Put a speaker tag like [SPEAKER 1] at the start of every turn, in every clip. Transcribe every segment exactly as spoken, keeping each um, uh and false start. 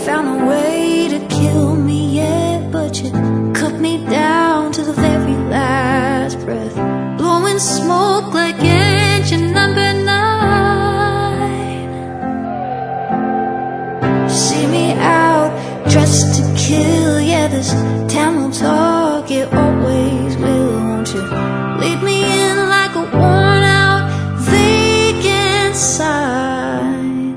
[SPEAKER 1] found a way to kill me yet, but you cut me down to the very last breath, blowing smoke like engine number nine. See me out, dressed to kill, yeah, this town will talk, it always will. Won't you lead me in like a worn out vacant sign?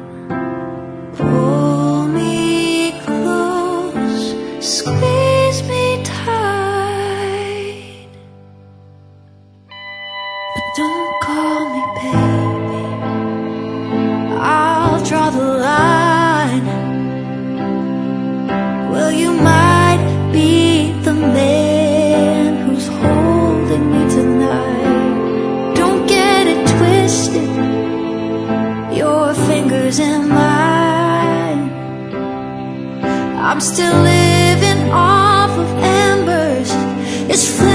[SPEAKER 1] Pull me close, squeeze me tight, but don't call me baby, I'll draw the line. Well, you might be the man who's holding me tonight. Don't get it twisted, your fingers in mine. I'm still living off of embers, it's